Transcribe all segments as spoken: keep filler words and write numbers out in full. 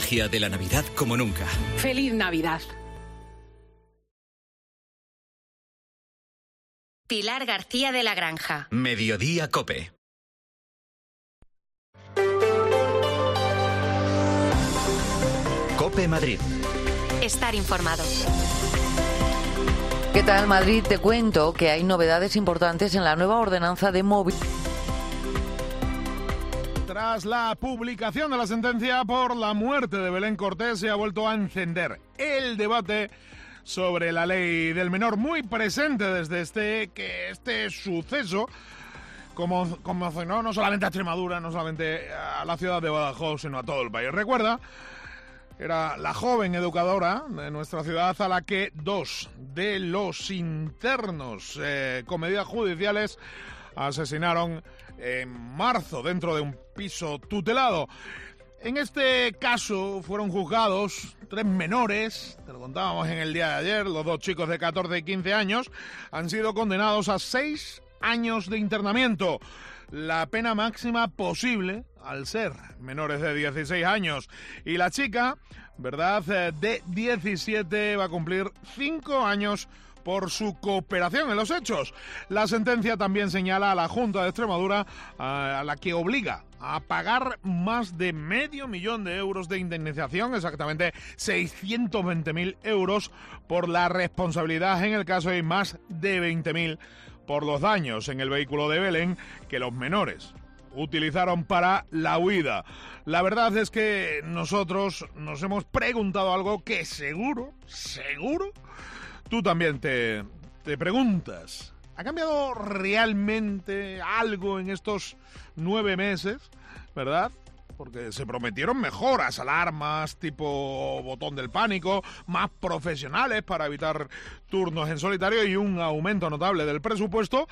magia de la Navidad como nunca. ¡Feliz Navidad! Pilar García de la Granja. Mediodía COPE. COPE Madrid. Estar informado. ¿Qué tal, Madrid? Te cuento que hay novedades importantes en la nueva ordenanza de movilidad. Tras la publicación de la sentencia por la muerte de Belén Cortés, se ha vuelto a encender el debate sobre la ley del menor, muy presente desde este, que este suceso como conmocionó no solamente a Extremadura, no solamente a la ciudad de Badajoz, sino a todo el país. Recuerda, era la joven educadora de nuestra ciudad a la que dos de los internos eh, con medidas judiciales asesinaron en marzo dentro de un piso tutelado. En este caso fueron juzgados tres menores, te lo contábamos en el día de ayer, los dos chicos de catorce y quince años han sido condenados a seis años de internamiento, la pena máxima posible al ser menores de dieciséis años. Y la chica, ¿verdad?, de diecisiete va a cumplir cinco años por su cooperación en los hechos. La sentencia también señala a la Junta de Extremadura, a la que obliga a pagar más de medio millón de euros de indemnización, exactamente seiscientos veinte mil euros por la responsabilidad en el caso y más de veinte mil por los daños en el vehículo de Belén que los menores utilizaron para la huida. La verdad es que nosotros nos hemos preguntado algo que seguro, seguro, tú también te, te preguntas. ¿Ha cambiado realmente algo en estos nueve meses, verdad? Porque se prometieron mejoras, alarmas tipo botón del pánico, más profesionales para evitar turnos en solitario y un aumento notable del presupuesto.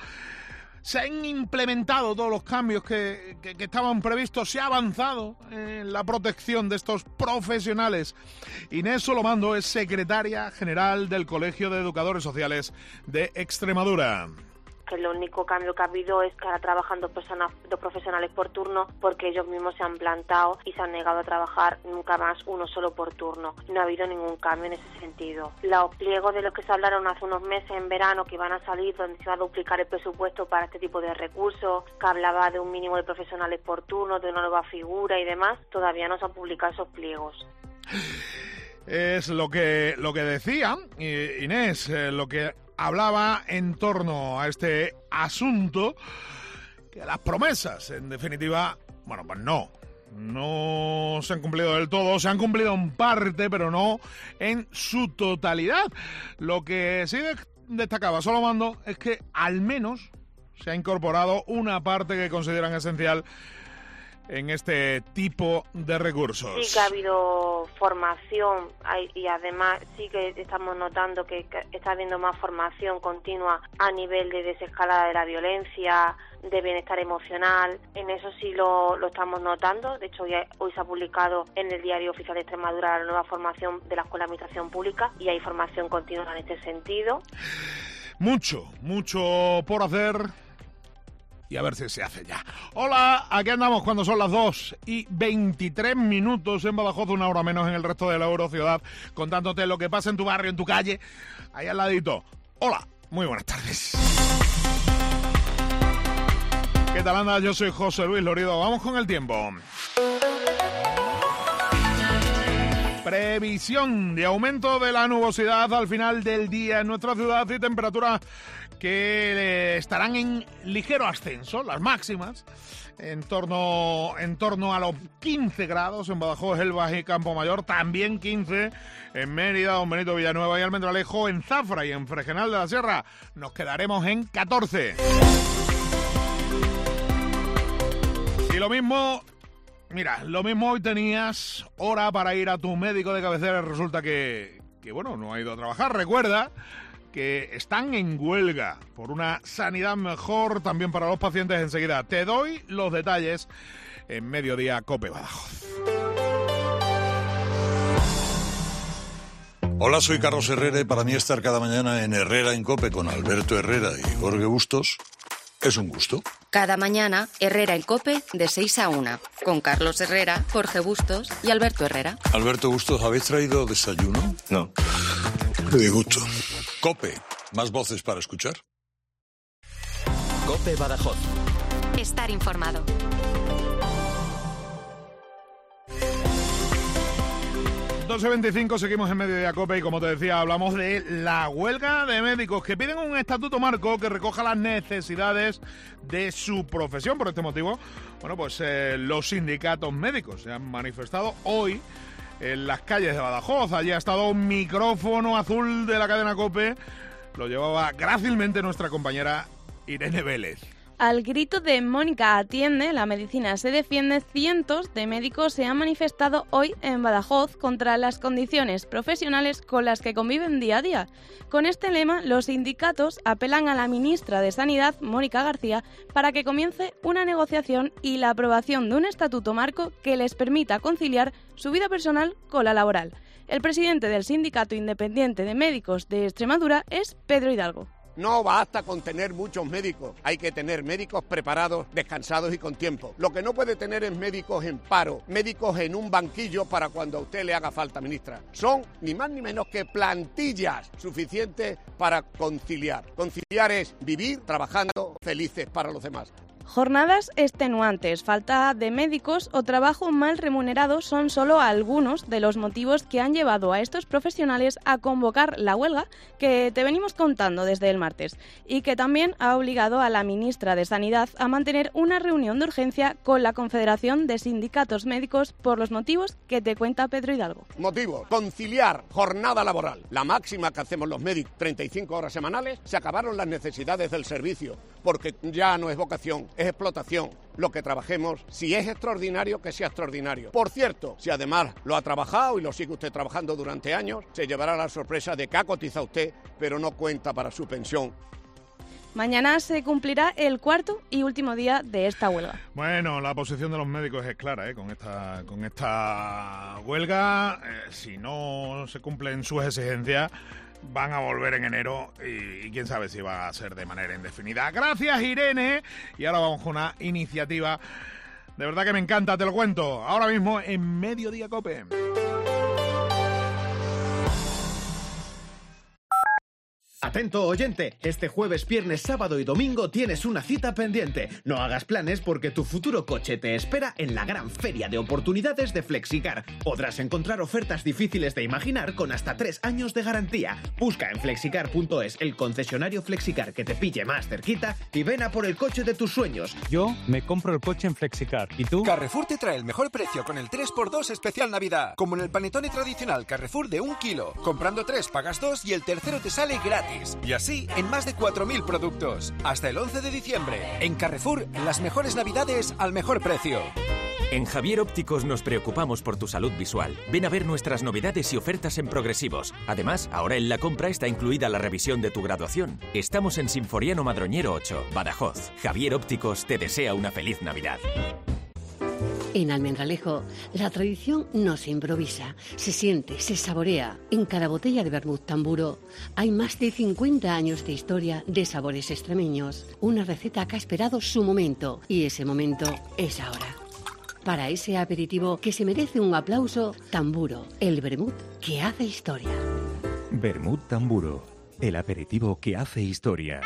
Se han implementado todos los cambios que, que, que estaban previstos, se ha avanzado en la protección de estos profesionales. Inés Solomando es secretaria general del Colegio de Educadores Sociales de Extremadura. Que el único cambio que ha habido es que ahora trabajan dos personas, dos profesionales por turno, porque ellos mismos se han plantado y se han negado a trabajar nunca más uno solo por turno. No ha habido ningún cambio en ese sentido. Los pliegos de los que se hablaron hace unos meses en verano que iban a salir, donde se iba a duplicar el presupuesto para este tipo de recursos, que hablaba de un mínimo de profesionales por turno, de una nueva figura y demás, todavía no se han publicado esos pliegos. Es lo que, lo que decía Inés, eh, lo que hablaba en torno a este asunto, que las promesas, en definitiva, bueno, pues no, no se han cumplido del todo, se han cumplido en parte, pero no en su totalidad. Lo que sí destacaba Solomando es que al menos se ha incorporado una parte que consideran esencial en este tipo de recursos. Sí que ha habido formación y además sí que estamos notando que está habiendo más formación continua a nivel de desescalada de la violencia, de bienestar emocional. En eso sí lo, lo estamos notando. De hecho, hoy, hoy se ha publicado en el Diario Oficial de Extremadura la nueva formación de la Escuela de Administración Pública y hay formación continua en este sentido. Mucho, mucho por hacer. Y a ver si se hace ya. Hola, aquí andamos cuando son las dos y veintitrés minutos en Badajoz, una hora menos en el resto de la Eurociudad, contándote lo que pasa en tu barrio, en tu calle, ahí al ladito. Hola, muy buenas tardes. ¿Qué tal anda? Yo soy José Luis Lorido. Vamos con el tiempo. Previsión de aumento de la nubosidad al final del día en nuestra ciudad y temperaturas que estarán en ligero ascenso, las máximas, en torno, en torno a los quince grados en Badajoz, Elvas y Campo Mayor, también quince en Mérida, Don Benito, Villanueva y Almendralejo, en Zafra y en Fregenal de la Sierra nos quedaremos en catorce. Y lo mismo... Mira, lo mismo hoy tenías hora para ir a tu médico de cabecera, resulta que, que, bueno, no ha ido a trabajar. Recuerda que están en huelga por una sanidad mejor también para los pacientes. Enseguida te doy los detalles en Mediodía COPE Badajoz. Hola, soy Carlos Herrera y para mí estar cada mañana en Herrera en COPE con Alberto Herrera y Jorge Bustos es un gusto. Cada mañana, Herrera en COPE de seis a una, con Carlos Herrera, Jorge Bustos y Alberto Herrera. Alberto Bustos, ¿habéis traído desayuno? No. Qué disgusto. COPE, más voces para escuchar. COPE Badajoz. Estar informado. doce veinticinco, seguimos en Mediodía COPE y, como te decía, hablamos de la huelga de médicos que piden un estatuto marco que recoja las necesidades de su profesión. Por este motivo, bueno, pues eh, los sindicatos médicos se han manifestado hoy en las calles de Badajoz. Allí ha estado un micrófono azul de la cadena COPE, lo llevaba grácilmente nuestra compañera Irene Vélez. Al grito de Mónica atiende, la medicina se defiende, cientos de médicos se han manifestado hoy en Badajoz contra las condiciones profesionales con las que conviven día a día. Con este lema, los sindicatos apelan a la ministra de Sanidad, Mónica García, para que comience una negociación y la aprobación de un estatuto marco que les permita conciliar su vida personal con la laboral. El presidente del Sindicato Independiente de Médicos de Extremadura es Pedro Hidalgo. No basta con tener muchos médicos, hay que tener médicos preparados, descansados y con tiempo. Lo que no puede tener es médicos en paro, médicos en un banquillo para cuando a usted le haga falta, ministra. Son ni más ni menos que plantillas suficientes para conciliar. Conciliar es vivir trabajando felices para los demás. Jornadas extenuantes, falta de médicos o trabajo mal remunerado son solo algunos de los motivos que han llevado a estos profesionales a convocar la huelga que te venimos contando desde el martes y que también ha obligado a la ministra de Sanidad a mantener una reunión de urgencia con la Confederación de Sindicatos Médicos por los motivos que te cuenta Pedro Hidalgo. Motivos: conciliar jornada laboral, la máxima que hacemos los médicos, treinta y cinco horas semanales. Se acabaron las necesidades del servicio porque ya no es vocación, es explotación. Lo que trabajemos, si es extraordinario, que sea extraordinario. Por cierto, si además lo ha trabajado y lo sigue usted trabajando durante años, se llevará la sorpresa de que ha cotizado usted, pero no cuenta para su pensión. Mañana se cumplirá el cuarto y último día de esta huelga. Bueno, la posición de los médicos es clara, ¿eh? Con esta, con esta huelga, eh, si no se cumplen sus exigencias, van a volver en enero y, y quién sabe si va a ser de manera indefinida. Gracias, Irene. Y ahora vamos con una iniciativa de verdad que me encanta, te lo cuento. Ahora mismo en Mediodía COPE. Atento oyente, este jueves, viernes, sábado y domingo tienes una cita pendiente. No hagas planes porque tu futuro coche te espera en la gran feria de oportunidades de Flexicar. Podrás encontrar ofertas difíciles de imaginar con hasta tres años de garantía. Busca en flexicar punto es el concesionario Flexicar que te pille más cerquita y ven a por el coche de tus sueños. Yo me compro el coche en Flexicar. ¿Y tú? Carrefour te trae el mejor precio con el tres por dos especial Navidad. Como en el panetone tradicional Carrefour de un kilo. Comprando tres pagas dos y el tercero te sale gratis. Y así en más de cuatro mil productos. Hasta el once de diciembre. En Carrefour, las mejores navidades al mejor precio. En Javier Ópticos nos preocupamos por tu salud visual. Ven a ver nuestras novedades y ofertas en progresivos. Además, ahora en la compra está incluida la revisión de tu graduación. Estamos en Sinforiano Madroñero ocho, Badajoz. Javier Ópticos te desea una feliz Navidad. En Almendralejo, la tradición no se improvisa, se siente, se saborea. En cada botella de vermut Tamburo hay más de cincuenta años de historia de sabores extremeños. Una receta que ha esperado su momento y ese momento es ahora. Para ese aperitivo que se merece un aplauso, Tamburo, el vermut que hace historia. Vermut Tamburo, el aperitivo que hace historia.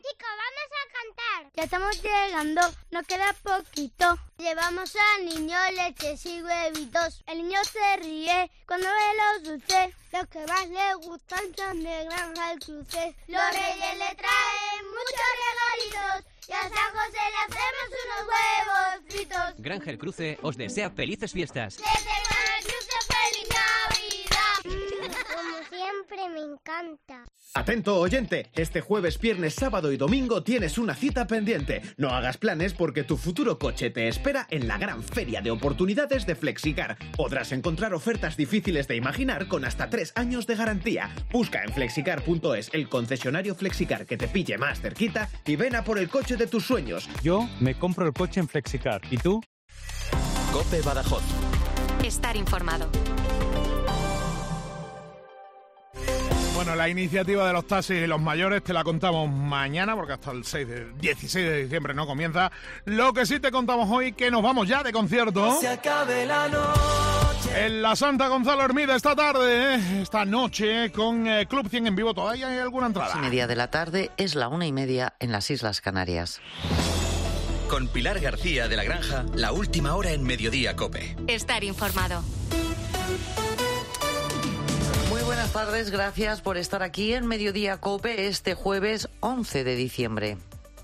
Ya estamos llegando, nos queda poquito. Llevamos al niño leches y huevitos. El niño se ríe cuando ve los dulces. Los que más le gustan son de Granja El Cruce. Los reyes le traen muchos regalitos y a San José le hacemos unos huevos fritos. Granja El Cruce os desea felices fiestas. Desde Granja El Cruce, feliz Navidad. Como siempre, me encanta. Atento oyente, este jueves, viernes, sábado y domingo tienes una cita pendiente. No hagas planes porque tu futuro coche te espera en la gran feria de oportunidades de Flexicar. Podrás encontrar ofertas difíciles de imaginar con hasta tres años de garantía. Busca en flexicar punto es el concesionario Flexicar que te pille más cerquita y ven a por el coche de tus sueños. Yo me compro el coche en Flexicar. ¿Y tú? COPE Badajoz. Estar informado. Bueno, Bueno, la iniciativa de los taxis y los mayores te la contamos mañana, porque hasta el seis de, dieciséis de diciembre no comienza. Lo que sí te contamos hoy, que nos vamos ya de concierto. No se acabe la noche. En la Santa Gonzalo Hermida esta tarde, ¿eh? esta noche, con eh, Club cien en vivo. ¿Todavía hay alguna entrada? Las y media de la tarde es la una y media en las Islas Canarias. Con Pilar García de la Granja, la última hora en Mediodía COPE. Estar informado. Muy buenas tardes, gracias por estar aquí en Mediodía COPE este jueves once de diciembre.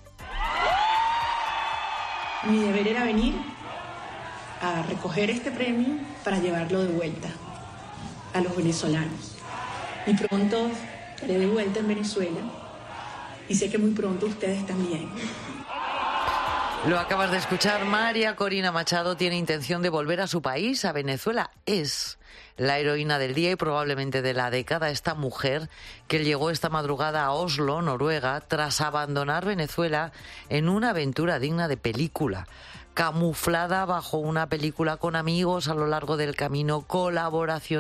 Mi deber era venir a recoger este premio para llevarlo de vuelta a los venezolanos. Y pronto estaré de vuelta en Venezuela y sé que muy pronto ustedes también. Lo acabas de escuchar, María Corina Machado tiene intención de volver a su país, a Venezuela. Es la heroína del día y probablemente de la década, esta mujer que llegó esta madrugada a Oslo, Noruega, tras abandonar Venezuela en una aventura digna de película. Camuflada bajo una película con amigos a lo largo del camino, colaboración